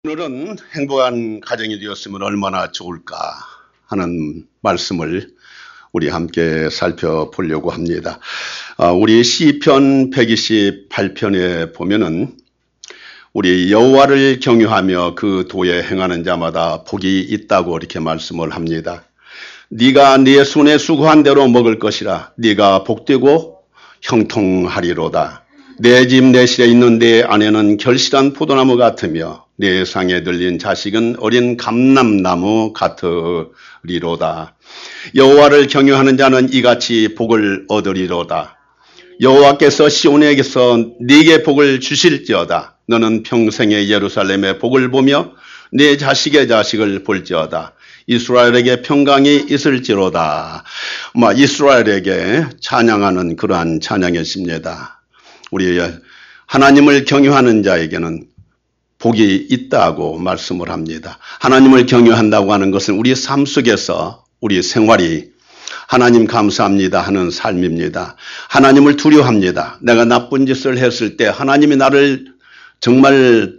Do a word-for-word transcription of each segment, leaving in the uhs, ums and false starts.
오늘은 행복한 가정이 되었으면 얼마나 좋을까 하는 말씀을 우리 함께 살펴보려고 합니다. 우리 시편 백이십팔 편에 보면은 우리 여호와를 경유하며 그 도에 행하는 자마다 복이 있다고 이렇게 말씀을 합니다. 네가 네 손에 수고한 대로 먹을 것이라. 네가 복되고 형통하리로다. 내 집 내실에 있는 내 아내는 결실한 포도나무 같으며 내 상에 들린 자식은 어린 감람나무 같으리로다. 여호와를 경유하는 자는 이같이 복을 얻으리로다. 여호와께서 시온에게서 네게 복을 주실지어다. 너는 평생에 예루살렘의 복을 보며 네 자식의 자식을 볼지어다. 이스라엘에게 평강이 있을지로다. 이스라엘에게 찬양하는 그러한 찬양이십니다. 우리 하나님을 경유하는 자에게는 복이 있다고 말씀을 합니다. 하나님을 경유한다고 하는 것은 우리 삶 속에서 우리 생활이 하나님 감사합니다 하는 삶입니다. 하나님을 두려워합니다. 내가 나쁜 짓을 했을 때 하나님이 나를 정말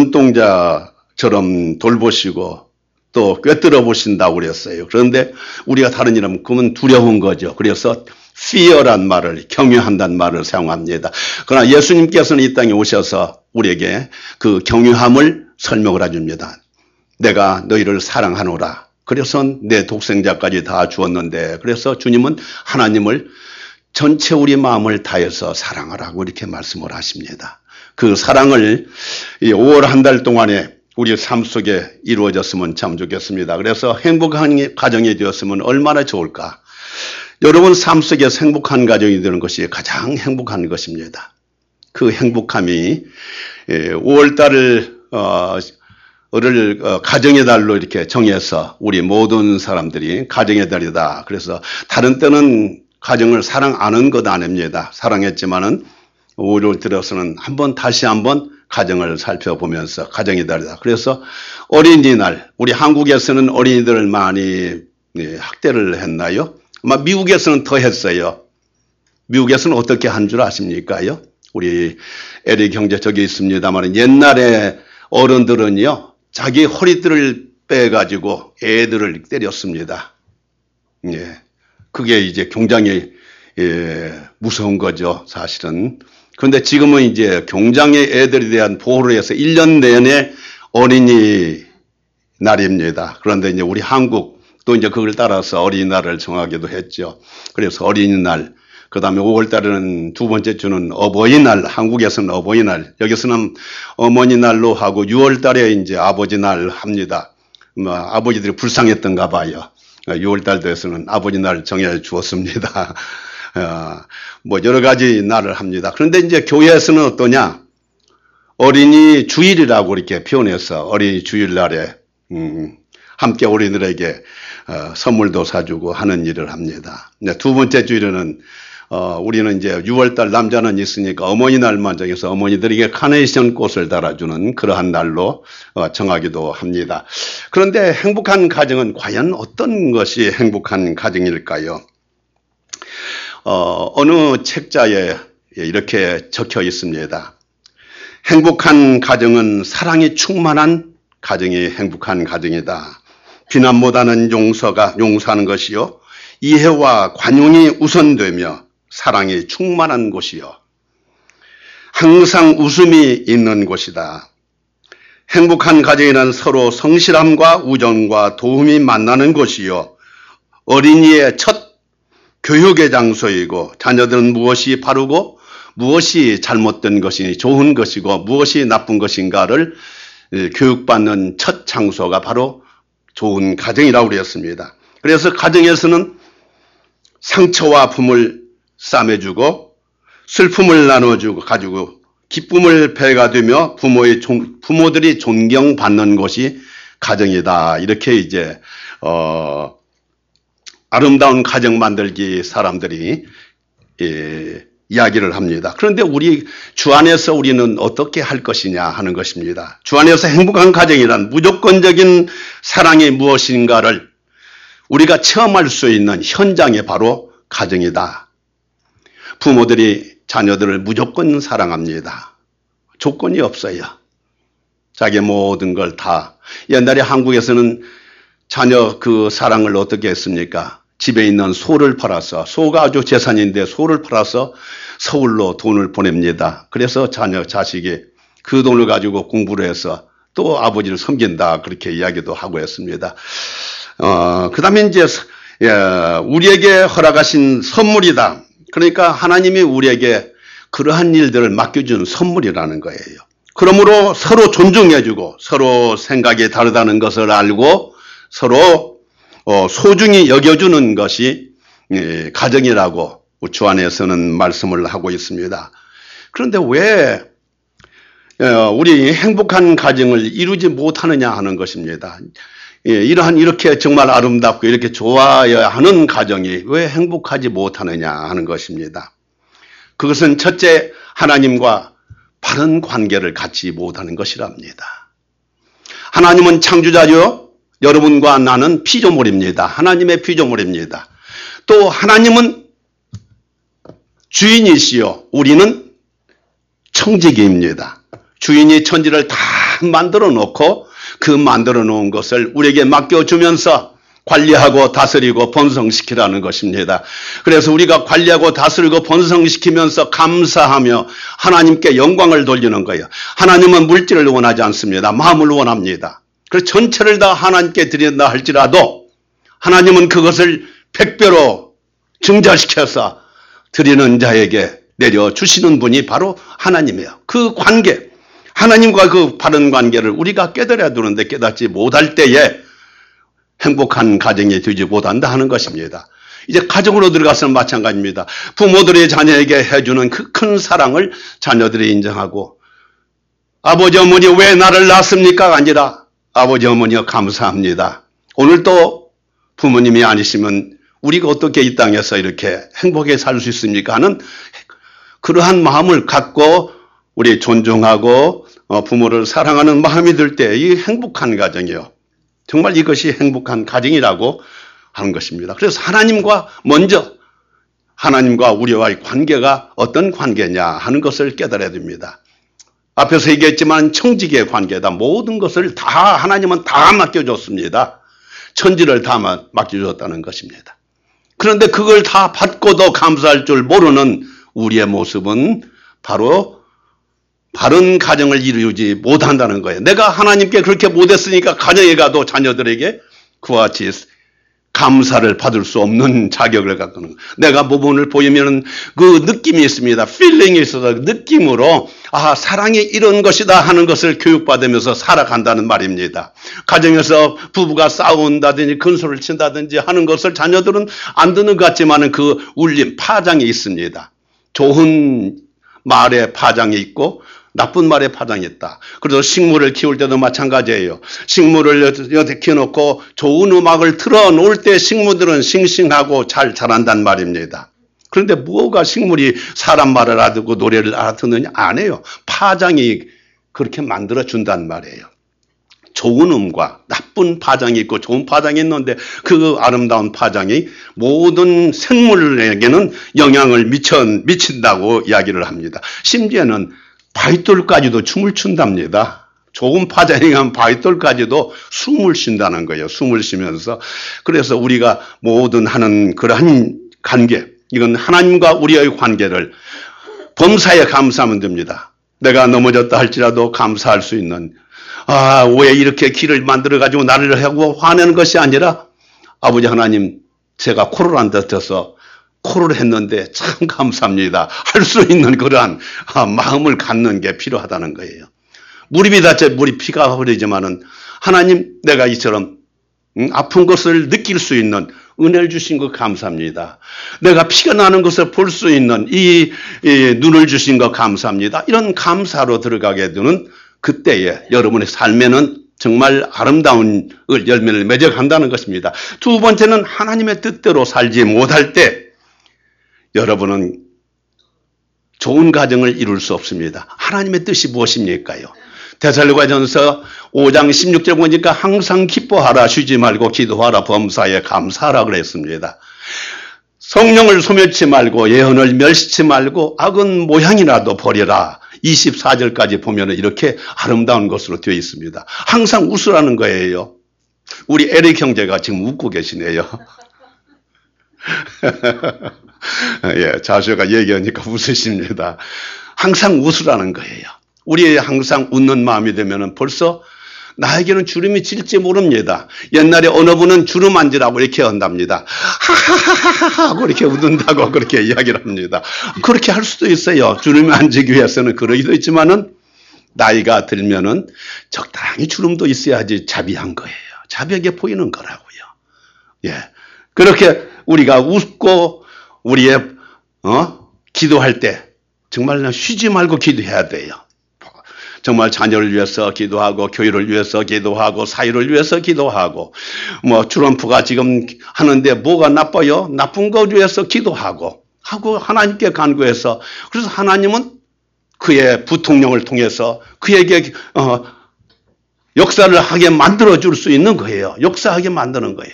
눈동자처럼 돌보시고 또 꿰뚫어 보신다고 그랬어요. 그런데 우리가 다른 이름 그러면 두려운 거죠. 그래서 fear란 말을, 경유한다는 말을 사용합니다. 그러나 예수님께서는 이 땅에 오셔서 우리에게 그 경유함을 설명을 해줍니다. 내가 너희를 사랑하노라. 그래서 내 독생자까지 다 주었는데, 그래서 주님은 하나님을 전체 우리 마음을 다해서 사랑하라고 이렇게 말씀을 하십니다. 그 사랑을 이 오월 한 달 동안에 우리 삶 속에 이루어졌으면 참 좋겠습니다. 그래서 행복한 가정이 되었으면 얼마나 좋을까. 여러분 삶 속에서 행복한 가정이 되는 것이 가장 행복한 것입니다. 그 행복함이 오월 달을 어, 를 어, 가정의 달로 이렇게 정해서 우리 모든 사람들이 가정의 달이다. 그래서 다른 때는 가정을 사랑 안 한 것 아닙니다. 사랑했지만은 오월 들어서는 한번 다시 한번 가정을 살펴보면서 가정의 달이다. 그래서 어린이날, 우리 한국에서는 어린이들을 많이 네, 학대를 했나요? 아마 미국에서는 더 했어요. 미국에서는 어떻게 한 줄 아십니까요? 우리 에릭 형제 저기 있습니다만 옛날에 어른들은요, 자기 허리띠를 빼가지고 애들을 때렸습니다. 예. 그게 이제 굉장히, 예, 무서운 거죠, 사실은. 그런데 지금은 이제 경장의 애들에 대한 보호를 해서 일 년 내내 어린이 날입니다. 그런데 이제 우리 한국 또 이제 그걸 따라서 어린이날을 정하기도 했죠. 그래서 어린이날, 그 다음에 오월 달에는 두 번째 주는 어버이날, 한국에서는 어버이날, 여기서는 어머니날로 하고 유월 달에 이제 아버지날 합니다. 뭐 아버지들이 불쌍했던가 봐요. 유월 달 돼서는 아버지날 정해 주었습니다. 어, 뭐 여러 가지 날을 합니다. 그런데 이제 교회에서는 어떠냐? 어린이 주일이라고 이렇게 표현해서 어린이 주일날에 음, 함께 어린이들에게 어, 선물도 사주고 하는 일을 합니다. 두 번째 주일에는 어, 우리는 이제 유월 달 남자는 있으니까 어머니날만 정해서 어머니들에게 카네이션 꽃을 달아주는 그러한 날로 어, 정하기도 합니다. 그런데 행복한 가정은 과연 어떤 것이 행복한 가정일까요? 어, 어느 책자에 이렇게 적혀 있습니다. 행복한 가정은 사랑이 충만한 가정이 행복한 가정이다. 비난보다는 용서가 용서하는 것이요, 이해와 관용이 우선되며 사랑이 충만한 곳이요, 항상 웃음이 있는 곳이다. 행복한 가정이란 서로 성실함과 우정과 도움이 만나는 곳이요, 어린이의 첫 교육의 장소이고, 자녀들은 무엇이 바르고 무엇이 잘못된 것이 좋은 것이고 무엇이 나쁜 것인가를 교육받는 첫 장소가 바로 좋은 가정이라고 그랬습니다. 그래서 가정에서는 상처와 아픔을 싸매주고 슬픔을 나눠주고 가지고 기쁨을 배가 되며 부모의 종, 부모들이 존경받는 것이 가정이다. 이렇게 이제 어, 아름다운 가정 만들기 사람들이 예, 이야기를 합니다. 그런데 우리 주 안에서 우리는 어떻게 할 것이냐 하는 것입니다. 주 안에서 행복한 가정이란 무조건적인 사랑이 무엇인가를 우리가 체험할 수 있는 현장이 바로 가정이다. 부모들이 자녀들을 무조건 사랑합니다. 조건이 없어요. 자기 모든 걸 다. 옛날에 한국에서는 자녀 그 사랑을 어떻게 했습니까? 집에 있는 소를 팔아서, 소가 아주 재산인데 소를 팔아서 서울로 돈을 보냅니다. 그래서 자녀, 자식이 그 돈을 가지고 공부를 해서 또 아버지를 섬긴다. 그렇게 이야기도 하고 했습니다. 어, 그 다음에 이제, 예, 우리에게 허락하신 선물이다. 그러니까 하나님이 우리에게 그러한 일들을 맡겨준 선물이라는 거예요. 그러므로 서로 존중해주고 서로 생각이 다르다는 것을 알고 서로 소중히 여겨주는 것이 가정이라고 주 안에서는 말씀을 하고 있습니다. 그런데 왜 우리 행복한 가정을 이루지 못하느냐 하는 것입니다. 이러한 이렇게 정말 아름답고 이렇게 좋아야 하는 가정이 왜 행복하지 못하느냐 하는 것입니다. 그것은 첫째, 하나님과 바른 관계를 갖지 못하는 것이랍니다. 하나님은 창조자요, 여러분과 나는 피조물입니다. 하나님의 피조물입니다. 또 하나님은 주인이시요, 우리는 청지기입니다. 주인이 천지를 다 만들어 놓고 그 만들어 놓은 것을 우리에게 맡겨주면서 관리하고 다스리고 번성시키라는 것입니다. 그래서 우리가 관리하고 다스리고 번성시키면서 감사하며 하나님께 영광을 돌리는 거예요. 하나님은 물질을 원하지 않습니다. 마음을 원합니다. 그래서 전체를 다 하나님께 드린다 할지라도 하나님은 그것을 백배로 증자시켜서 드리는 자에게 내려주시는 분이 바로 하나님이에요. 그 관계, 하나님과 그 바른 관계를 우리가 깨달아야 되는데 깨닫지 못할 때에 행복한 가정이 되지 못한다 하는 것입니다. 이제 가정으로 들어가서는 마찬가지입니다. 부모들이 자녀에게 해주는 그 큰 사랑을 자녀들이 인정하고 아버지 어머니 왜 나를 낳았습니까? 아니라 아버지 어머니가 감사합니다. 오늘도 부모님이 아니시면 우리가 어떻게 이 땅에서 이렇게 행복하게 살 수 있습니까? 하는 그러한 마음을 갖고 우리 존중하고 부모를 사랑하는 마음이 들 때 이 행복한 가정이요. 정말 이것이 행복한 가정이라고 하는 것입니다. 그래서 하나님과 먼저 하나님과 우리와의 관계가 어떤 관계냐 하는 것을 깨달아야 됩니다. 앞에서 얘기했지만 청지기의 관계다. 모든 것을 다 하나님은 다 맡겨줬습니다. 천지를 다 맡겨줬다는 것입니다. 그런데 그걸 다 받고도 감사할 줄 모르는 우리의 모습은 바로 바른 가정을 이루지 못한다는 거예요. 내가 하나님께 그렇게 못했으니까 가정에 가도 자녀들에게 그와 같이 감사를 받을 수 없는 자격을 갖고 있는 거예요. 내가 부분을 보이면 그 느낌이 있습니다. 필링이 있어서 느낌으로 아 사랑이 이런 것이다 하는 것을 교육받으면서 살아간다는 말입니다. 가정에서 부부가 싸운다든지 근소를 친다든지 하는 것을 자녀들은 안 듣는 것 같지만 그 울림, 파장이 있습니다. 좋은 말에 파장이 있고 나쁜 말에 파장이 있다. 그래서 식물을 키울 때도 마찬가지예요. 식물을 여태 키워놓고 좋은 음악을 틀어놓을 때 식물들은 싱싱하고 잘 자란단 말입니다. 그런데 뭐가 식물이 사람 말을 알아듣고 노래를 알아듣느냐? 안 해요. 파장이 그렇게 만들어준단 말이에요. 좋은 음과 나쁜 파장이 있고 좋은 파장이 있는데 그 아름다운 파장이 모든 생물에게는 영향을 미쳐, 미친다고 이야기를 합니다. 심지어는 바위돌까지도 춤을 춘답니다. 좋은 파장이 한 바위돌까지도 숨을 쉰다는 거예요. 숨을 쉬면서. 그래서 우리가 모든 하는 그러한 관계, 이건 하나님과 우리의 관계를 범사에 감사하면 됩니다. 내가 넘어졌다 할지라도 감사할 수 있는, 아, 왜 이렇게 길을 만들어가지고 나를 하고 화내는 것이 아니라 아버지 하나님, 제가 코를 안 다쳐서 코를 했는데 참 감사합니다. 할 수 있는 그러한 마음을 갖는 게 필요하다는 거예요. 무릎이 다쳐 무릎 피가 흐르지만은 하나님 내가 이처럼 아픈 것을 느낄 수 있는 은혜를 주신 것 감사합니다. 내가 피가 나는 것을 볼 수 있는 이, 이 눈을 주신 것 감사합니다. 이런 감사로 들어가게 되는 그때에 여러분의 삶에는 정말 아름다운 열매를 맺어간다는 것입니다. 두 번째는 하나님의 뜻대로 살지 못할 때 여러분은 좋은 가정을 이룰 수 없습니다. 하나님의 뜻이 무엇입니까요? 데살로니가전서 오 장 십육 절 보니까 항상 기뻐하라, 쉬지 말고 기도하라, 범사에 감사하라 그랬습니다. 성령을 소멸치 말고 예언을 멸시치 말고 악은 모양이라도 버려라. 이십사 절까지 보면 이렇게 아름다운 것으로 되어 있습니다. 항상 웃으라는 거예요. 우리 에릭 형제가 지금 웃고 계시네요. 예, 자수가 얘기하니까 웃으십니다. 항상 웃으라는 거예요. 우리 항상 웃는 마음이 되면 벌써 나에게는 주름이 질지 모릅니다. 옛날에 어느 분은 주름 앉으라고 이렇게 한답니다. 하하하하 하고 이렇게 웃는다고 그렇게 이야기를 합니다. 그렇게 할 수도 있어요. 주름이 앉기 위해서는 그러기도 있지만은 나이가 들면은 적당히 주름도 있어야지 자비한 거예요. 자비하게 보이는 거라고요. 예. 그렇게 우리가 웃고 우리의 어? 기도할 때 정말 쉬지 말고 기도해야 돼요. 정말 자녀를 위해서 기도하고 교회를 위해서 기도하고 사회를 위해서 기도하고 뭐 트럼프가 지금 하는데 뭐가 나빠요? 나쁜 거 위해서 기도하고 하고 하나님께 간구해서 그래서 하나님은 그의 부통령을 통해서 그에게 어, 역사를 하게 만들어줄 수 있는 거예요. 역사하게 만드는 거예요.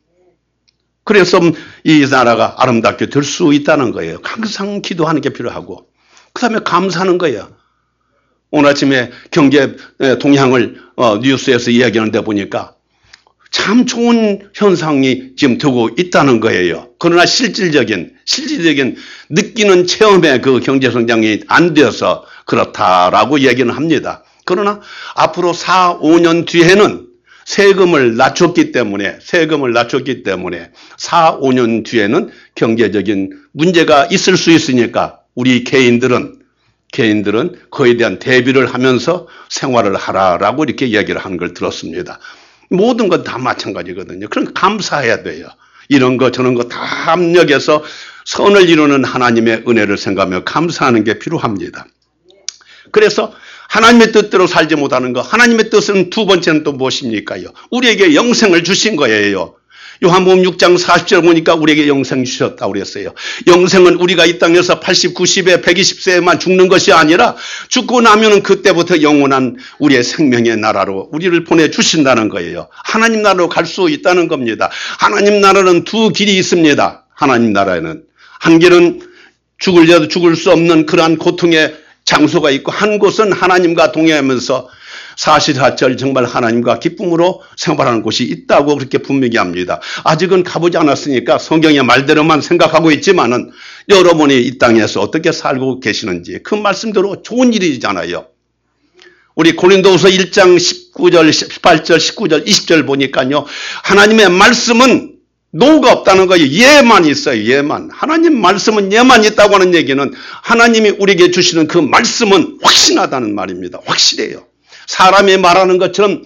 그래서 이 나라가 아름답게 될 수 있다는 거예요. 항상 기도하는 게 필요하고 그 다음에 감사하는 거예요. 오늘 아침에 경제 동향을 어, 뉴스에서 이야기하는데 보니까 참 좋은 현상이 지금 되고 있다는 거예요. 그러나 실질적인 실질적인 느끼는 체험의 그 경제 성장이 안 되어서 그렇다라고 얘기는 합니다. 그러나 앞으로 사, 오 년 뒤에는 세금을 낮췄기 때문에 세금을 낮췄기 때문에 사, 오 년 뒤에는 경제적인 문제가 있을 수 있으니까 우리 개인들은 개인들은 그에 대한 대비를 하면서 생활을 하라라고 이렇게 이야기를 하는 걸 들었습니다. 모든 건 다 마찬가지거든요. 그럼 감사해야 돼요. 이런 거 저런 거 다 합력해서 선을 이루는 하나님의 은혜를 생각하며 감사하는 게 필요합니다. 그래서 하나님의 뜻대로 살지 못하는 거, 하나님의 뜻은 두 번째는 또 무엇입니까요? 우리에게 영생을 주신 거예요. 요한복음 육 장 사십 절 보니까 우리에게 영생 주셨다고 그랬어요. 영생은 우리가 이 땅에서 팔십, 구십에 백이십 세에만 죽는 것이 아니라 죽고 나면은 그때부터 영원한 우리의 생명의 나라로 우리를 보내주신다는 거예요. 하나님 나라로 갈 수 있다는 겁니다. 하나님 나라는 두 길이 있습니다. 하나님 나라에는 한 길은 죽을려도 죽을 수 없는 그러한 고통의 장소가 있고 한 곳은 하나님과 동행하면서 사십사 절 정말 하나님과 기쁨으로 생활하는 곳이 있다고 그렇게 분명히 합니다. 아직은 가보지 않았으니까 성경의 말대로만 생각하고 있지만은 여러분이 이 땅에서 어떻게 살고 계시는지 그 말씀대로 좋은 일이잖아요. 우리 고린도후서 일 장 십구 절, 십팔 절, 십구 절, 이십 절 보니까요. 하나님의 말씀은 노가 없다는 거예요. 예만 있어요. 예만. 하나님 말씀은 예만 있다고 하는 얘기는 하나님이 우리에게 주시는 그 말씀은 확신하다는 말입니다. 확실해요. 사람이 말하는 것처럼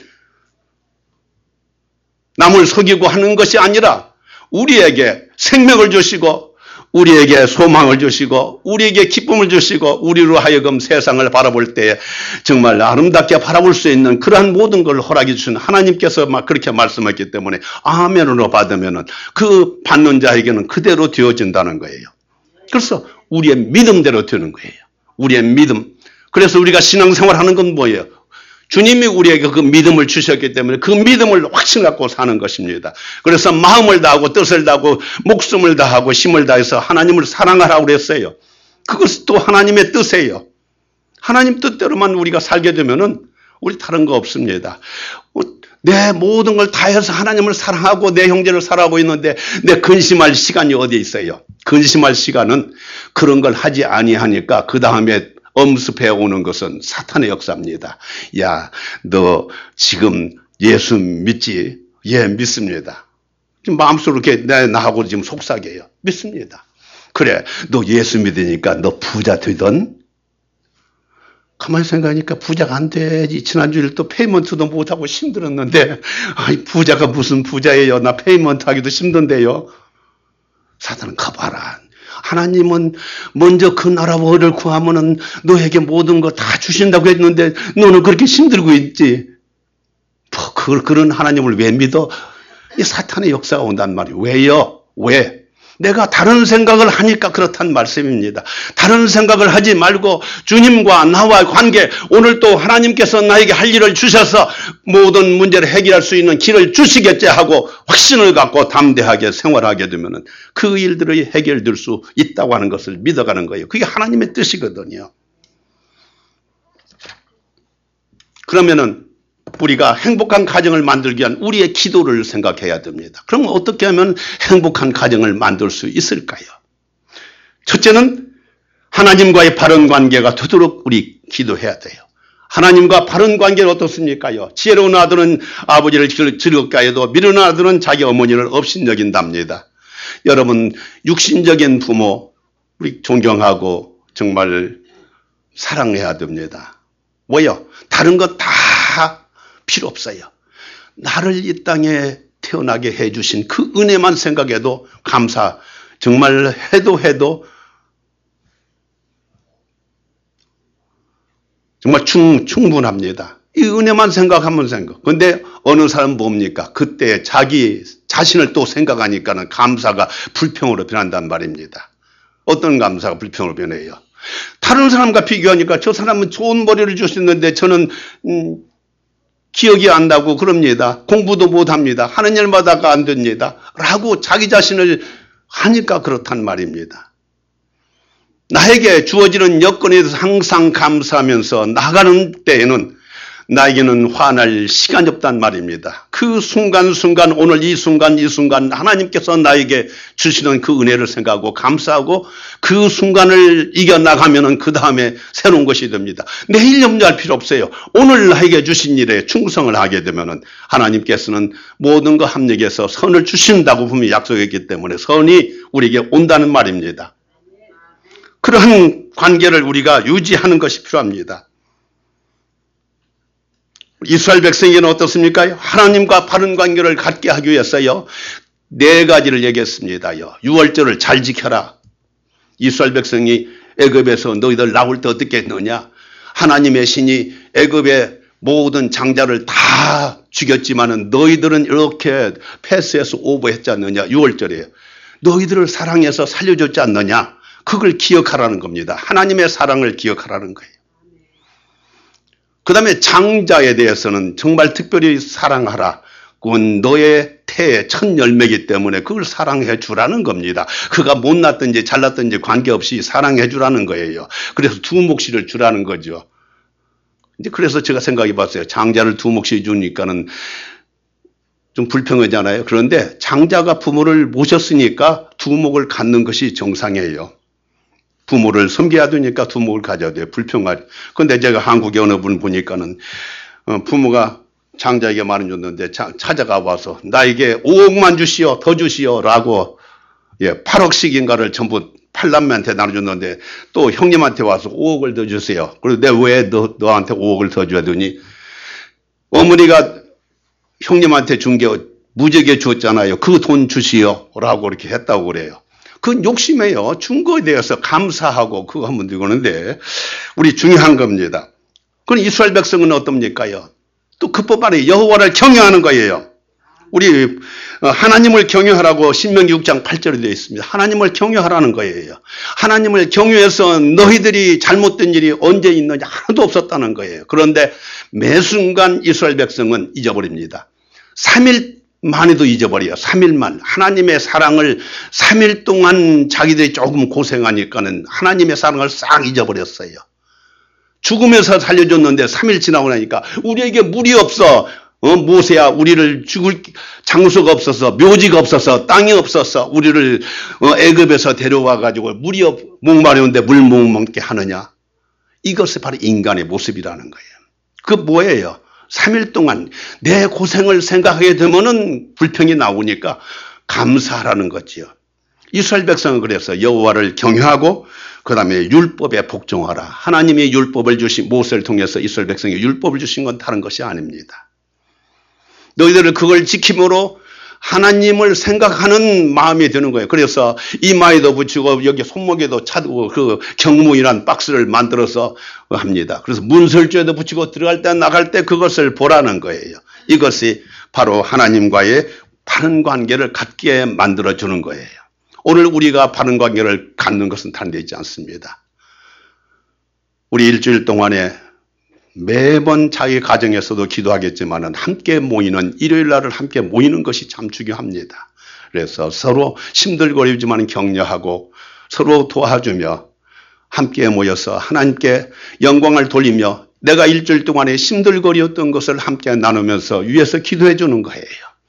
남을 속이고 하는 것이 아니라 우리에게 생명을 주시고 우리에게 소망을 주시고 우리에게 기쁨을 주시고 우리로 하여금 세상을 바라볼 때 정말 아름답게 바라볼 수 있는 그러한 모든 걸 허락해 주신 하나님께서 막 그렇게 말씀했기 때문에 아멘으로 받으면은 그 받는 자에게는 그대로 되어진다는 거예요. 그래서 우리의 믿음대로 되는 거예요. 우리의 믿음. 그래서 우리가 신앙생활하는 건 뭐예요? 주님이 우리에게 그 믿음을 주셨기 때문에 그 믿음을 확신 갖고 사는 것입니다. 그래서 마음을 다하고 뜻을 다하고 목숨을 다하고 힘을 다해서 하나님을 사랑하라고 그랬어요. 그것이 또 하나님의 뜻이에요. 하나님 뜻대로만 우리가 살게 되면은 우리 다른 거 없습니다. 내 모든 걸 다해서 하나님을 사랑하고 내 형제를 사랑하고 있는데 내 근심할 시간이 어디에 있어요? 근심할 시간은 그런 걸 하지 아니하니까 그 다음에 엄습해 오는 것은 사탄의 역사입니다. 야, 너 지금 예수 믿지? 예, 믿습니다. 지금 마음속으로 이렇게 내, 나하고 지금 속삭여요. 믿습니다. 그래, 너 예수 믿으니까 너 부자 되던? 가만히 생각하니까 부자가 안 되지. 지난주에 또 페이먼트도 못하고 힘들었는데, 아이, 부자가 무슨 부자예요? 나 페이먼트 하기도 힘든데요. 사탄은 가봐라. 하나님은 먼저 그 나라와 의를 구하면은 너에게 모든 거 다 주신다고 했는데 너는 그렇게 힘들고 있지. 뭐 그, 그런 하나님을 왜 믿어? 이 사탄의 역사가 온단 말이에요. 왜요? 왜? 내가 다른 생각을 하니까 그렇단 말씀입니다. 다른 생각을 하지 말고 주님과 나와의 관계, 오늘 또 하나님께서 나에게 할 일을 주셔서 모든 문제를 해결할 수 있는 길을 주시겠지 하고 확신을 갖고 담대하게 생활하게 되면 그 일들이 해결될 수 있다고 하는 것을 믿어가는 거예요. 그게 하나님의 뜻이거든요. 그러면은 우리가 행복한 가정을 만들기 위한 우리의 기도를 생각해야 됩니다. 그럼 어떻게 하면 행복한 가정을 만들 수 있을까요? 첫째는 하나님과의 바른 관계가 되도록 우리 기도해야 돼요. 하나님과 바른 관계는 어떻습니까요? 지혜로운 아들은 아버지를 즐겁게 하여도 미련한 아들은 자기 어머니를 업신여긴답니다. 여러분, 육신적인 부모 우리 존경하고 정말 사랑해야 됩니다. 왜요? 다른 것 다 필요 없어요. 나를 이 땅에 태어나게 해주신 그 은혜만 생각해도 감사, 정말 해도 해도 정말 충, 충분합니다. 이 은혜만 생각하면 생각. 근데 어느 사람 뭡니까? 그때 자기 자신을 또 생각하니까는 감사가 불평으로 변한단 말입니다. 어떤 감사가 불평으로 변해요? 다른 사람과 비교하니까 저 사람은 좋은 머리를 주셨는데 저는 음, 기억이 안 나고 그럽니다. 공부도 못합니다. 하는 일마다가 안 됩니다. 라고 자기 자신을 하니까 그렇단 말입니다. 나에게 주어지는 여건에 대해서 항상 감사하면서 나가는 때에는 나에게는 화날 시간이 없단 말입니다. 그 순간순간 오늘 이 순간 이 순간 하나님께서 나에게 주시는 그 은혜를 생각하고 감사하고 그 순간을 이겨나가면 그 다음에 새로운 것이 됩니다. 내일 염려할 필요 없어요. 오늘 나에게 주신 일에 충성을 하게 되면 하나님께서는 모든 거 합력해서 선을 주신다고 분명히 약속했기 때문에 선이 우리에게 온다는 말입니다. 그러한 관계를 우리가 유지하는 것이 필요합니다. 이스라엘 백성에게는 어떻습니까? 하나님과 바른 관계를 갖게 하기 위해서요. 네 가지를 얘기했습니다요. 유월절을 잘 지켜라. 이스라엘 백성이 애굽에서 너희들 나올 때 어떻게 했느냐? 하나님의 신이 애굽의 모든 장자를 다 죽였지만은 너희들은 이렇게 패스해서 오버했지 않느냐? 유월절이에요. 너희들을 사랑해서 살려줬지 않느냐? 그걸 기억하라는 겁니다. 하나님의 사랑을 기억하라는 거예요. 그 다음에 장자에 대해서는 정말 특별히 사랑하라. 그건 너의 태의 첫 열매이기 때문에 그걸 사랑해 주라는 겁니다. 그가 못났든지 잘났든지 관계없이 사랑해 주라는 거예요. 그래서 두 몫을 주라는 거죠. 이제 그래서 제가 생각해 봤어요. 장자를 두 몫이 주니까는 좀 불평하잖아요. 그런데 장자가 부모를 모셨으니까 두 몫을 갖는 것이 정상이에요. 부모를 섬겨야 되니까 두목을 가져야 돼요. 불평할. 그런데 제가 한국의 어느 분 보니까는 부모가 장자에게 말은 줬는데 찾아가 와서 나에게 오억만 주시오, 더 주시오 라고 예, 팔억씩인가를 전부 팔남매한테 나눠줬는데 또 형님한테 와서 오억을 더 주세요. 그리고 내가 왜 너, 너한테 오억을 더 줘야 되니? 어머니가 형님한테 준 게 무지하게 줬잖아요. 그 돈 주시오 라고 이렇게 했다고 그래요. 그건 욕심이에요. 준 거에 대해서 감사하고 그거 하면 되는데 우리 중요한 겁니다. 그럼 이스라엘 백성은 어떻습니까요? 또 그 법 안에 여호와를 경외하는 거예요. 우리 하나님을 경외하라고 신명기 육 장 팔 절에 되어 있습니다. 하나님을 경외하라는 거예요. 하나님을 경외해서 너희들이 잘못된 일이 언제 있느냐 하나도 없었다는 거예요. 그런데 매 순간 이스라엘 백성은 잊어버립니다. 삼 일 만에도 잊어버려요. 삼 일만. 하나님의 사랑을 삼 일 동안 자기들이 조금 고생하니까는 하나님의 사랑을 싹 잊어버렸어요. 죽으면서 살려줬는데 삼 일 지나고 나니까 우리에게 물이 없어. 어, 모세야 우리를 죽을 장소가 없어서 묘지가 없어서 땅이 없어서 우리를 어, 애굽에서 데려와 가지고 물이 없, 목마르는데 물 못 먹게 하느냐. 이것이 바로 인간의 모습이라는 거예요. 그 뭐예요? 삼 일 동안 내 고생을 생각하게 되면은 불평이 나오니까 감사하라는 거지요. 이스라엘 백성은 그래서 여호와를 경외하고 그 다음에 율법에 복종하라. 하나님이 율법을 주신 모세를 통해서 이스라엘 백성이 율법을 주신 건 다른 것이 아닙니다. 너희들은 그걸 지킴으로 하나님을 생각하는 마음이 드는 거예요. 그래서 이마에도 붙이고 여기 손목에도 차고 그 경무이란 박스를 만들어서 합니다. 그래서 문설주에도 붙이고 들어갈 때 나갈 때 그것을 보라는 거예요. 이것이 바로 하나님과의 바른 관계를 갖게 만들어주는 거예요. 오늘 우리가 바른 관계를 갖는 것은 다른 데 있지 않습니다. 우리 일주일 동안에 매번 자기 가정에서도 기도하겠지만 함께 모이는 일요일 날을 함께 모이는 것이 참 중요합니다. 그래서 서로 힘들거리지만 격려하고 서로 도와주며 함께 모여서 하나님께 영광을 돌리며 내가 일주일 동안에 힘들거리였던 것을 함께 나누면서 위에서 기도해 주는 거예요.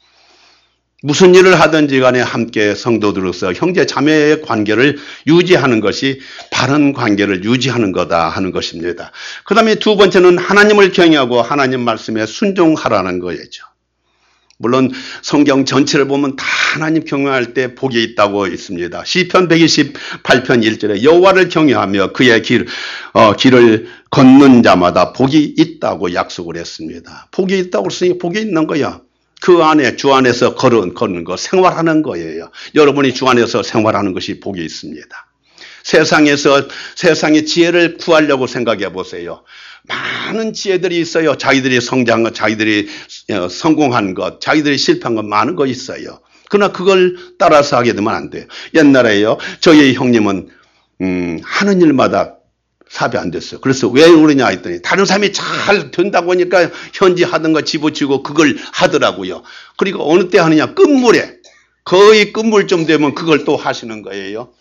무슨 일을 하든지 간에 함께 성도들로서 형제 자매의 관계를 유지하는 것이 바른 관계를 유지하는 거다 하는 것입니다. 그 다음에 두 번째는 하나님을 경외하고 하나님 말씀에 순종하라는 거죠. 물론 성경 전체를 보면 다 하나님 경외할 때 복이 있다고 있습니다. 시편 백이십팔 편 일 절에 여호와를 경외하며 그의 길, 어, 길을 걷는 자마다 복이 있다고 약속을 했습니다. 복이 있다고 했으니 복이 있는 거야. 그 안에 주 안에서 걸은, 걷는 거 생활하는 거예요. 여러분이 주 안에서 생활하는 것이 복이 있습니다. 세상에서 세상의 지혜를 구하려고 생각해 보세요. 많은 지혜들이 있어요. 자기들이 성장한 것, 자기들이 성공한 것, 자기들이 실패한 것 많은 거 있어요. 그러나 그걸 따라서 하게 되면 안 돼요. 옛날에요. 저희 형님은 음, 하는 일마다 삽이 안 됐어요. 그래서 왜 그러냐 했더니 다른 사람이 잘 된다고 하니까 현지 하던 거 집어치고 그걸 하더라고요. 그리고 어느 때 하느냐 끝물에 거의 끝물쯤 되면 그걸 또 하시는 거예요.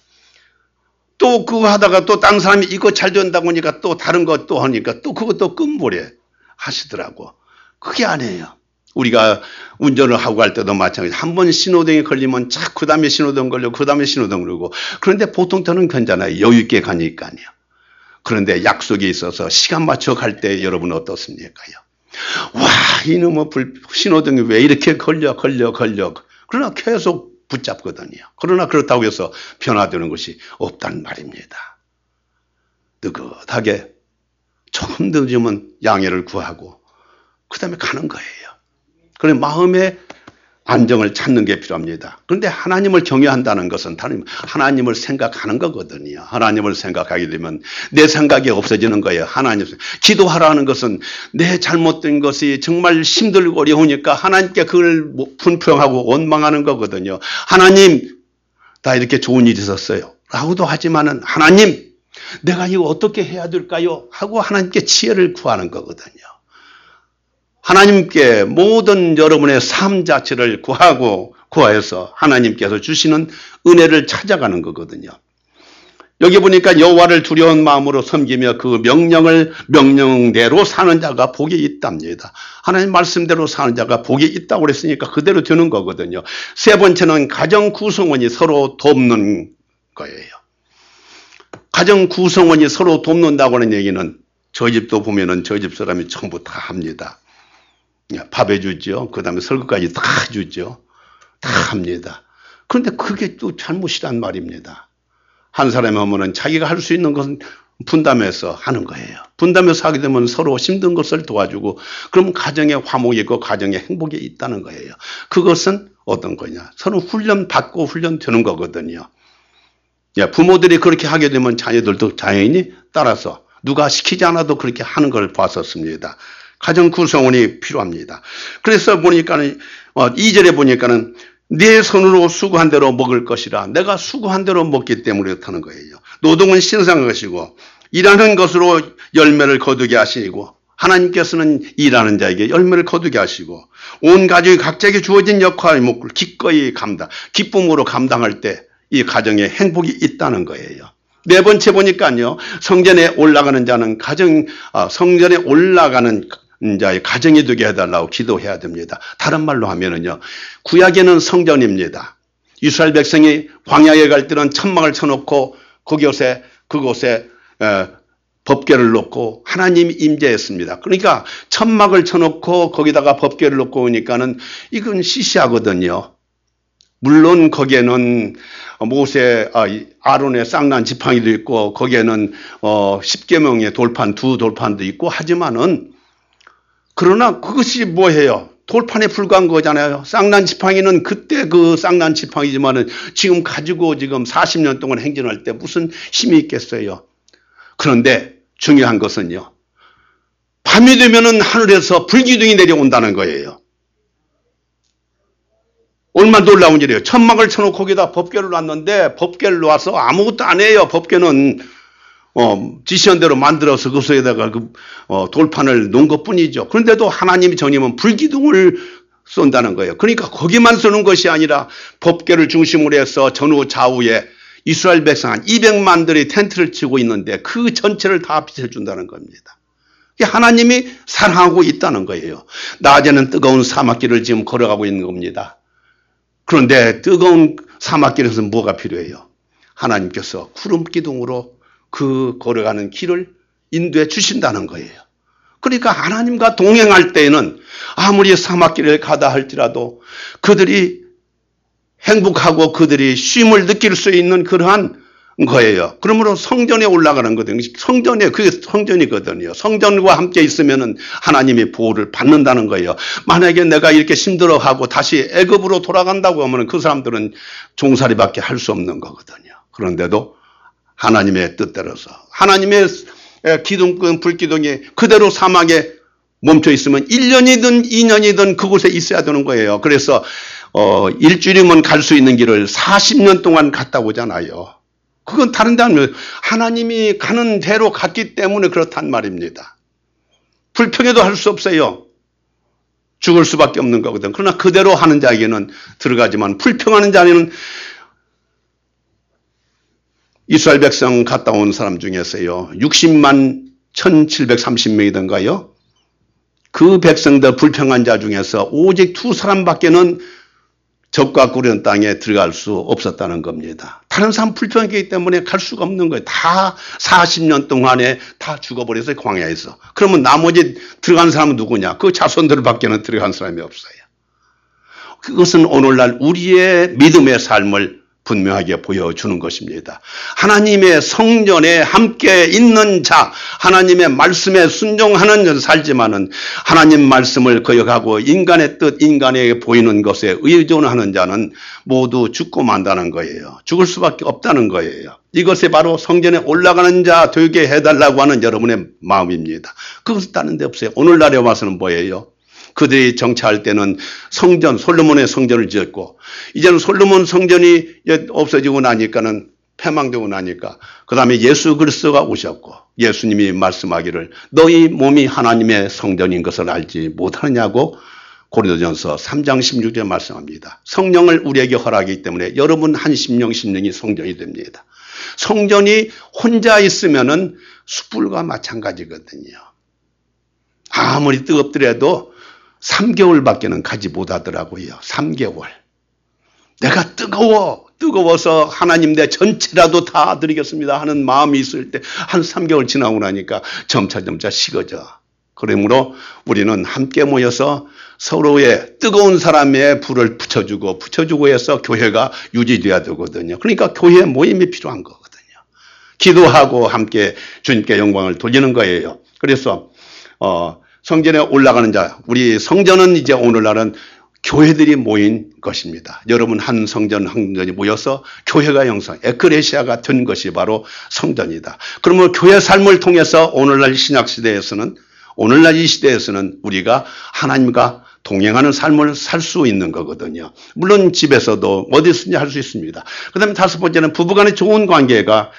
또 그거 하다가 또 다른 사람이 이거 잘 된다고 하니까 또 다른 거 또 하니까 또 그것도 끝물에 하시더라고. 그게 아니에요. 우리가 운전을 하고 갈 때도 마찬가지. 한 번 신호등이 걸리면 쫙 그 다음에 신호등 걸리고 그 다음에 신호등 걸리고. 그런데 보통 저는 괜찮아요. 여유 있게 가니까요. 그런데 약속이 있어서 시간 맞춰 갈 때 여러분 어떻습니까? 와, 이놈의 불, 신호등이 왜 이렇게 걸려 걸려 걸려. 그러나 계속 붙잡거든요. 그러나 그렇다고 해서 변화되는 것이 없다는 말입니다. 느긋하게 조금 늦으면 양해를 구하고 그 다음에 가는 거예요. 그래 마음의 안정을 찾는 게 필요합니다. 그런데 하나님을 경외한다는 것은 다른 하나님을 생각하는 거거든요. 하나님을 생각하게 되면 내 생각이 없어지는 거예요. 하나님 기도하라는 것은 내 잘못된 것이 정말 힘들고 어려우니까 하나님께 그걸 분평하고 원망하는 거거든요. 하나님 나 이렇게 좋은 일이 있었어요 라고도 하지만은 하나님 내가 이거 어떻게 해야 될까요? 하고 하나님께 지혜를 구하는 거거든요. 하나님께 모든 여러분의 삶 자체를 구하고 구하여서 하나님께서 주시는 은혜를 찾아가는 거거든요. 여기 보니까 여호와를 두려운 마음으로 섬기며 그 명령을 명령대로 사는 자가 복이 있답니다. 하나님 말씀대로 사는 자가 복이 있다고 그랬으니까 그대로 되는 거거든요. 세 번째는 가정 구성원이 서로 돕는 거예요. 가정 구성원이 서로 돕는다고 하는 얘기는 저희 집도 보면은 저희 집 사람이 전부 다 합니다. 밥 해주죠. 그 다음에 설거지까지 다 해주죠. 다 합니다. 그런데 그게 또 잘못이란 말입니다. 한 사람이 하면은 자기가 할 수 있는 것은 분담해서 하는 거예요. 분담해서 하게 되면 서로 힘든 것을 도와주고 그러면 가정에 화목이 있고 가정에 행복이 있다는 거예요. 그것은 어떤 거냐. 서로 훈련 받고 훈련 되는 거거든요. 부모들이 그렇게 하게 되면 자녀들도 자연히 따라서 누가 시키지 않아도 그렇게 하는 걸 봤었습니다. 가정 구성원이 필요합니다. 그래서 보니까는, 어, 이 절에 보니까는 내 손으로 수고한 대로 먹을 것이라 내가 수고한 대로 먹기 때문에 그렇다는 거예요. 노동은 신성한 것이고 일하는 것으로 열매를 거두게 하시고 하나님께서는 일하는 자에게 열매를 거두게 하시고 온 가족이 각자에게 주어진 역할의 목을 기꺼이 감당, 기쁨으로 감당할 때 이 가정에 행복이 있다는 거예요. 네 번째 보니까요. 성전에 올라가는 자는 가정, 아, 성전에 올라가는 자의 가정이 되게 해달라고 기도해야 됩니다. 다른 말로 하면은요. 구약에는 성전입니다. 이스라엘 백성이 광야에 갈 때는 천막을 쳐놓고 그곳에, 그곳에, 에, 법궤를 놓고 하나님이 임재했습니다. 그러니까 천막을 쳐놓고 거기다가 법궤를 놓고 오니까는 이건 시시하거든요. 물론 거기에는 모세, 아, 아론의 쌍난 지팡이도 있고 거기에는 어, 십계명의 돌판, 두 돌판도 있고 하지만은 그러나 그것이 뭐예요? 돌판에 불과한 거잖아요. 쌍난 지팡이는 그때 그 쌍난 지팡이지만은 지금 가지고 지금 사십 년 동안 행진할 때 무슨 힘이 있겠어요? 그런데 중요한 것은요. 밤이 되면은 하늘에서 불기둥이 내려온다는 거예요. 얼마나 놀라운 일이에요. 천막을 쳐놓고 거기다 법궤를 놨는데 법궤를 놔서 아무것도 안 해요. 법궤는 어, 지시한 대로 만들어서 그것에다가 그, 어, 돌판을 놓은 것 뿐이죠. 그런데도 하나님이 정하면 불기둥을 쏜다는 거예요. 그러니까 거기만 쏘는 것이 아니라 법궤를 중심으로 해서 전후 좌우에 이스라엘 백성 한 이백만들이 텐트를 치고 있는데 그 전체를 다 비춰준다는 겁니다. 하나님이 사랑하고 있다는 거예요. 낮에는 뜨거운 사막길을 지금 걸어가고 있는 겁니다. 그런데 뜨거운 사막길에서 뭐가 필요해요? 하나님께서 구름 기둥으로 그 걸어가는 길을 인도해 주신다는 거예요. 그러니까 하나님과 동행할 때에는 아무리 사막길을 가다 할지라도 그들이 행복하고 그들이 쉼을 느낄 수 있는 그러한 거예요. 그러므로 성전에 올라가는 거거든요. 성전에, 그게 성전이거든요. 성전과 함께 있으면은 하나님의 보호를 받는다는 거예요. 만약에 내가 이렇게 힘들어하고 다시 애굽으로 돌아간다고 하면 그 사람들은 종살이밖에 할 수 없는 거거든요. 그런데도 하나님의 뜻대로서 하나님의 기둥, 불기둥이 그대로 사막에 멈춰 있으면 일 년이든 이 년이든 그곳에 있어야 되는 거예요. 그래서 어, 일주일이면 갈 수 있는 길을 사십 년 동안 갔다 오잖아요. 그건 다른 데 아니면 하나님이 가는 대로 갔기 때문에 그렇단 말입니다. 불평해도 할 수 없어요. 죽을 수밖에 없는 거거든. 그러나 그대로 하는 자에게는 들어가지만 불평하는 자에는 이스라엘 백성 갔다 온 사람 중에서요. 육십만 천칠백삼십 명이던가요. 그 백성들 불평한 자 중에서 오직 두 사람밖에는 적과 꾸려는 땅에 들어갈 수 없었다는 겁니다. 다른 사람 불평했기 때문에 갈 수가 없는 거예요. 다 사십 년 동안에 다 죽어버려서 광야에서. 그러면 나머지 들어간 사람은 누구냐? 그 자손들밖에는 들어간 사람이 없어요. 그것은 오늘날 우리의 믿음의 삶을 분명하게 보여주는 것입니다. 하나님의 성전에 함께 있는 자, 하나님의 말씀에 순종하는 자 살지만은 하나님 말씀을 거역하고 인간의 뜻, 인간에게 보이는 것에 의존하는 자는 모두 죽고 만다는 거예요. 죽을 수밖에 없다는 거예요. 이것이 바로 성전에 올라가는 자 되게 해달라고 하는 여러분의 마음입니다. 그것은 다른 데 없어요. 오늘날에 와서는 뭐예요? 그들이 정치할 때는 성전, 솔로몬의 성전을 지었고, 이제는 솔로몬 성전이 없어지고 나니까는 패망되고 나니까, 그 다음에 예수 그리스도가 오셨고, 예수님이 말씀하기를 너희 몸이 하나님의 성전인 것을 알지 못하느냐고 고린도전서 삼 장 십육 절에 말씀합니다. 성령을 우리에게 허락하기 때문에 여러분 한 심령 심령이 성전이 됩니다. 성전이 혼자 있으면은 숯불과 마찬가지거든요. 아무리 뜨겁더라도 삼 개월밖에는 가지 못하더라고요. 삼 개월. 내가 뜨거워, 뜨거워서 하나님 내 전체라도 다 드리겠습니다 하는 마음이 있을 때 한 삼 개월 지나고 나니까 점차 점차 식어져. 그러므로 우리는 함께 모여서 서로의 뜨거운 사람의 불을 붙여주고 붙여주고 해서 교회가 유지돼야 되거든요. 그러니까 교회 모임이 필요한 거거든요. 기도하고 함께 주님께 영광을 돌리는 거예요. 그래서 어 성전에 올라가는 자, 우리 성전은 이제 오늘날은 교회들이 모인 것입니다. 여러분 한 성전 한 성전이 모여서 교회가 형성, 에클레시아가 된 것이 바로 성전이다. 그러면 교회 삶을 통해서 오늘날 신약시대에서는, 오늘날 이 시대에서는 우리가 하나님과 동행하는 삶을 살 수 있는 거거든요. 물론 집에서도 어디서든지 할 수 있습니다. 그 다음에 다섯 번째는 부부간의 좋은 관계가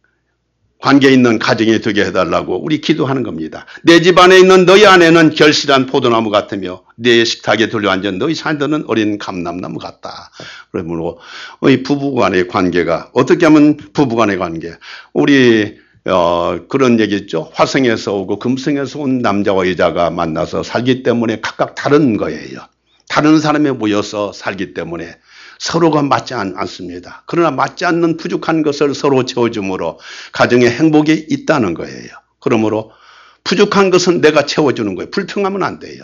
관계 있는 가정이 되게 해달라고 우리 기도하는 겁니다. 내 집 안에 있는 너희 아내는 결실한 포도나무 같으며 내 식탁에 들려앉은 너희 자녀들은 어린 감람나무 같다. 그러므로 이 부부간의 관계가 어떻게 하면 부부간의 관계, 우리 어, 그런 얘기 있죠. 화성에서 오고 금성에서 온 남자와 여자가 만나서 살기 때문에 각각 다른 거예요. 다른 사람에 모여서 살기 때문에 서로가 맞지 않습니다. 그러나 맞지 않는 부족한 것을 서로 채워줌으로 가정에 행복이 있다는 거예요. 그러므로 부족한 것은 내가 채워주는 거예요. 불평하면 안 돼요.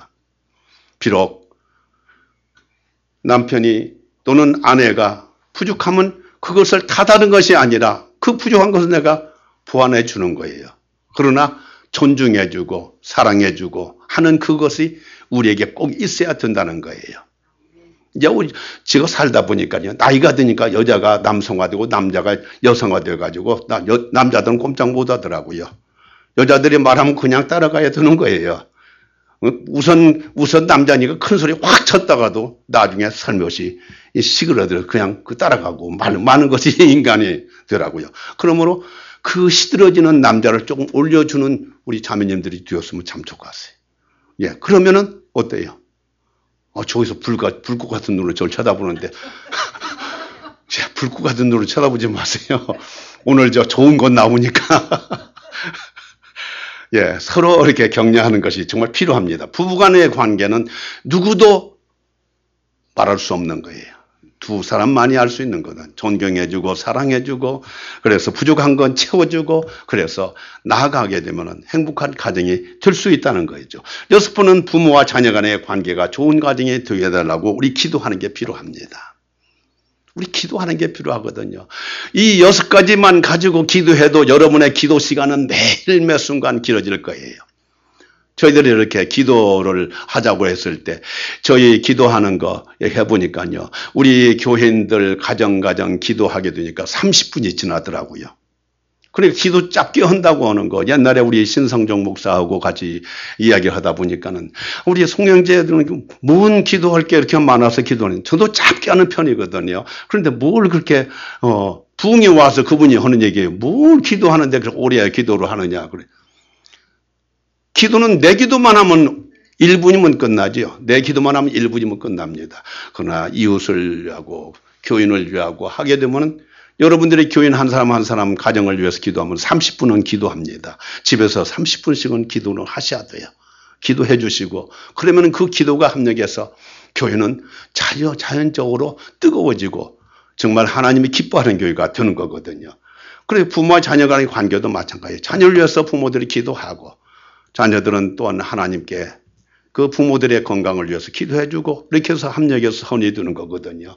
비록 남편이 또는 아내가 부족하면 그것을 탓하는 것이 아니라 그 부족한 것을 내가 보완해 주는 거예요. 그러나 존중해주고 사랑해주고 하는 그것이 우리에게 꼭 있어야 된다는 거예요. 이제 우리 제가 살다 보니까요, 나이가 드니까 여자가 남성화되고 남자가 여성화되어 가지고 남자들은 꼼짝 못 하더라고요. 여자들이 말하면 그냥 따라가야 되는 거예요. 우선 우선 남자니까 큰 소리 확 쳤다가도 나중에 살며시 시끄러져 그냥 그 따라가고 많은 많은 것이 인간이 되더라고요. 그러므로 그 시들어지는 남자를 조금 올려주는 우리 자매님들이 되었으면 참 좋겠어요. 예, 그러면은 어때요? 어, 저기서 불과, 불꽃 같은 눈으로 저를 쳐다보는데, 불꽃 같은 눈으로 쳐다보지 마세요. 오늘 저 좋은 것 나오니까. 예, 서로 이렇게 격려하는 것이 정말 필요합니다. 부부간의 관계는 누구도 말할 수 없는 거예요. 두 사람만이 할 수 있는 거는 존경해주고 사랑해주고 그래서 부족한 건 채워주고 그래서 나아가게 되면 행복한 가정이 될 수 있다는 거죠. 여섯 번은 부모와 자녀 간의 관계가 좋은 가정이 되어달라고 우리 기도하는 게 필요합니다. 우리 기도하는 게 필요하거든요. 이 여섯 가지만 가지고 기도해도 여러분의 기도 시간은 매일 매 순간 길어질 거예요. 저희들이 이렇게 기도를 하자고 했을 때 저희 기도하는 거 해보니까요. 우리 교인들 가정가정 기도하게 되니까 삼십 분이 지나더라고요. 그러니까 기도 짧게 한다고 하는 거 옛날에 우리 신성종 목사하고 같이 이야기를 하다 보니까는 우리 송영재들은 뭔 기도할 게 이렇게 많아서 기도하는 저도 짧게 하는 편이거든요. 그런데 뭘 그렇게 어 부흥이 와서 그분이 하는 얘기예요. 뭘 기도하는데 그렇게 오래 기도를 하느냐 그래. 기도는 내 기도만 하면 일 분이면 끝나죠. 내 기도만 하면 일 분이면 끝납니다. 그러나 이웃을 위하고 교인을 위하고 하게 되면 여러분들이 교인 한 사람 한 사람 가정을 위해서 기도하면 삼십 분은 기도합니다. 집에서 삼십 분씩은 기도를 하셔야 돼요. 기도해 주시고 그러면 그 기도가 합력해서 교회는 자연, 자연적으로 뜨거워지고 정말 하나님이 기뻐하는 교회가 되는 거거든요. 그래서 부모와 자녀 간의 관계도 마찬가지예요. 자녀를 위해서 부모들이 기도하고 자녀들은 또한 하나님께 그 부모들의 건강을 위해서 기도해주고 이렇게 해서 합력해서 선이 되는 거거든요.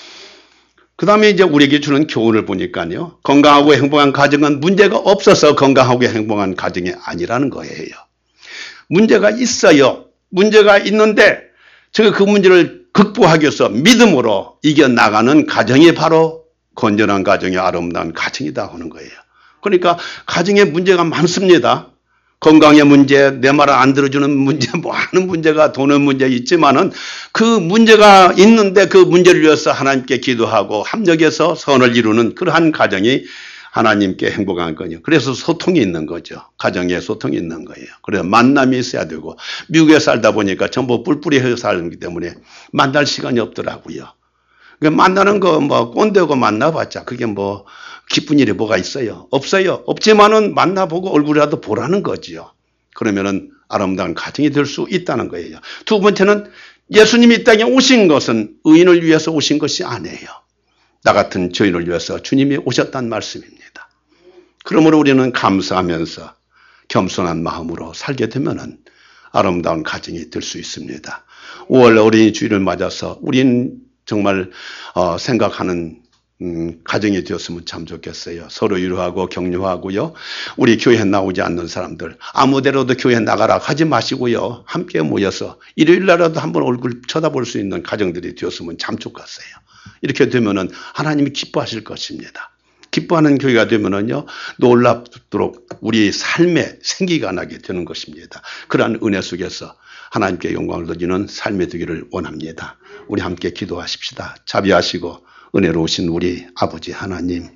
그 다음에 이제 우리에게 주는 교훈을 보니까요. 건강하고 행복한 가정은 문제가 없어서 건강하고 행복한 가정이 아니라는 거예요. 문제가 있어요. 문제가 있는데 제가 그 문제를 극복하기 위해서 믿음으로 이겨나가는 가정이 바로 건전한 가정이 아름다운 가정이다 하는 거예요. 그러니까 가정에 문제가 많습니다. 건강의 문제, 내 말을 안 들어주는 문제, 많은 문제가 도는 문제 있지만은 그 문제가 있는데 그 문제를 위해서 하나님께 기도하고 합력해서 선을 이루는 그러한 가정이 하나님께 행복한 거죠. 그래서 소통이 있는 거죠. 가정에 소통이 있는 거예요. 그래서 만남이 있어야 되고 미국에 살다 보니까 전부 뿔뿔이 살기 때문에 만날 시간이 없더라고요. 만나는 거 뭐 꼰대고 만나봤자 그게 뭐 기쁜 일이 뭐가 있어요? 없어요. 없지만은 만나보고 얼굴이라도 보라는 거지요. 그러면은 아름다운 가정이 될 수 있다는 거예요. 두 번째는 예수님이 이 땅에 오신 것은 의인을 위해서 오신 것이 아니에요. 나 같은 죄인을 위해서 주님이 오셨다는 말씀입니다. 그러므로 우리는 감사하면서 겸손한 마음으로 살게 되면은 아름다운 가정이 될 수 있습니다. 오월 어린이 주일을 맞아서 우리는 정말 어, 생각하는 음, 가정이 되었으면 참 좋겠어요. 서로 위로하고 격려하고요. 우리 교회에 나오지 않는 사람들 아무데로도 교회 나가라 하지 마시고요. 함께 모여서 일요일날라도 한번 얼굴 쳐다볼 수 있는 가정들이 되었으면 참 좋겠어요. 이렇게 되면은 하나님이 기뻐하실 것입니다. 기뻐하는 교회가 되면은요 놀랍도록 우리 삶에 생기가 나게 되는 것입니다. 그러한 은혜 속에서 하나님께 영광을 돌리는 삶이 되기를 원합니다. 우리 함께 기도하십시다. 자비하시고 은혜로우신 우리 아버지 하나님,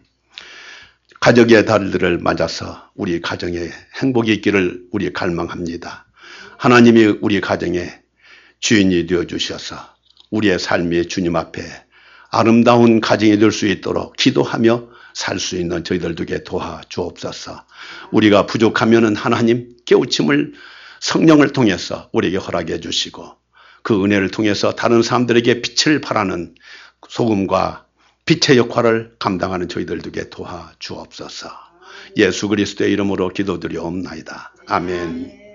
가족의 달들을 맞아서 우리 가정에 행복이 있기를 우리 갈망합니다. 하나님이 우리 가정에 주인이 되어 주셔서 우리의 삶이 주님 앞에 아름다운 가정이 될 수 있도록 기도하며 살 수 있는 저희들 되게 도와주옵소서. 우리가 부족하면은 하나님 깨우침을 성령을 통해서 우리에게 허락해 주시고 그 은혜를 통해서 다른 사람들에게 빛을 발하는 소금과 빛의 역할을 감당하는 저희들 되게 도와주옵소서. 예수 그리스도의 이름으로 기도드리옵나이다. 아멘.